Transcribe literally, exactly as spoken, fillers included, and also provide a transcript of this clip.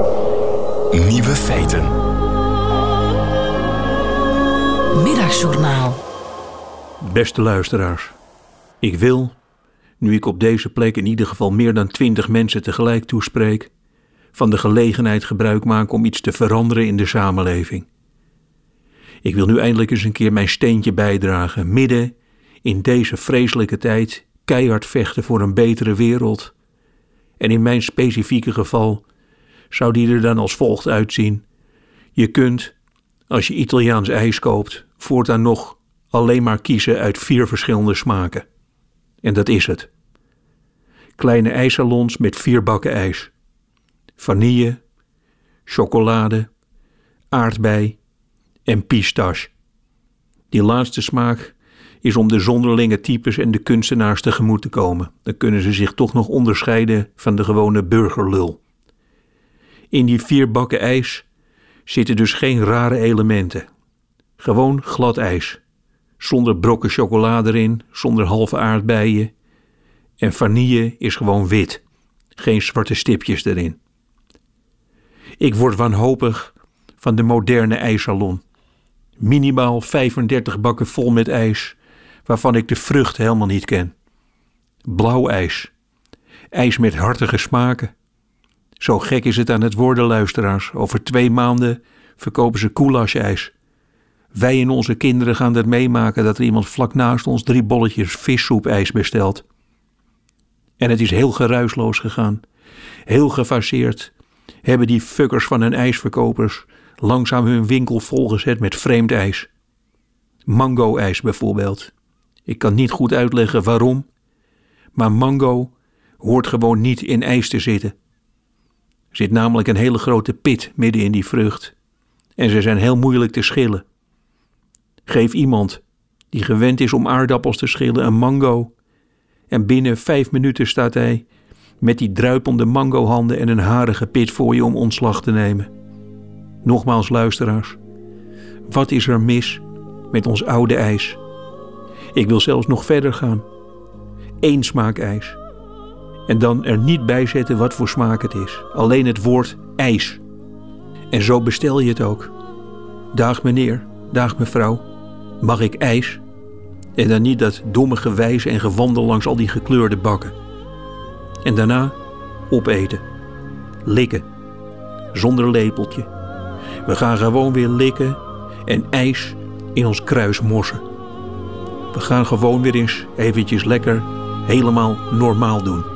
Nieuwe feiten. Middagjournaal. Beste luisteraars, ik wil, nu ik op deze plek in ieder geval meer dan twintig mensen tegelijk toespreek, van de gelegenheid gebruik maken om iets te veranderen in de samenleving. Ik wil nu eindelijk eens een keer mijn steentje bijdragen, midden in deze vreselijke tijd keihard vechten voor een betere wereld. En in mijn specifieke geval zou die er dan als volgt uitzien. Je kunt, als je Italiaans ijs koopt, voortaan nog alleen maar kiezen uit vier verschillende smaken. En dat is het. Kleine ijssalons met vier bakken ijs. Vanille, chocolade, aardbei en pistache. Die laatste smaak is om de zonderlinge types en de kunstenaars tegemoet te komen. Dan kunnen ze zich toch nog onderscheiden van de gewone burgerlul. In die vier bakken ijs zitten dus geen rare elementen. Gewoon glad ijs. Zonder brokken chocolade erin, zonder halve aardbeien. En vanille is gewoon wit. Geen zwarte stipjes erin. Ik word wanhopig van de moderne ijssalon. Minimaal vijfendertig bakken vol met ijs, waarvan ik de vrucht helemaal niet ken. Blauw ijs. Ijs met hartige smaken. Zo gek is het aan het worden, luisteraars. Over twee maanden verkopen ze koelasijs. Wij en onze kinderen gaan dat meemaken dat er iemand vlak naast ons drie bolletjes vissoepijs bestelt. En het is heel geruisloos gegaan. Heel gefaseerd hebben die fuckers van hun ijsverkopers langzaam hun winkel volgezet met vreemd ijs. Mango-ijs bijvoorbeeld. Ik kan niet goed uitleggen waarom, maar mango hoort gewoon niet in ijs te zitten. Er zit namelijk een hele grote pit midden in die vrucht en ze zijn heel moeilijk te schillen. Geef iemand die gewend is om aardappels te schillen een mango en binnen vijf minuten staat hij met die druipende mangohanden en een harige pit voor je om ontslag te nemen. Nogmaals luisteraars, wat is er mis met ons oude ijs? Ik wil zelfs nog verder gaan. Eén smaak ijs. En dan er niet bij zetten wat voor smaak het is. Alleen het woord ijs. En zo bestel je het ook. Dag meneer, dag mevrouw, mag ik ijs? En dan niet dat domme gewijs en gewandel langs al die gekleurde bakken. En daarna opeten. Likken. Zonder lepeltje. We gaan gewoon weer likken en ijs in ons kruis morsen. We gaan gewoon weer eens eventjes lekker helemaal normaal doen.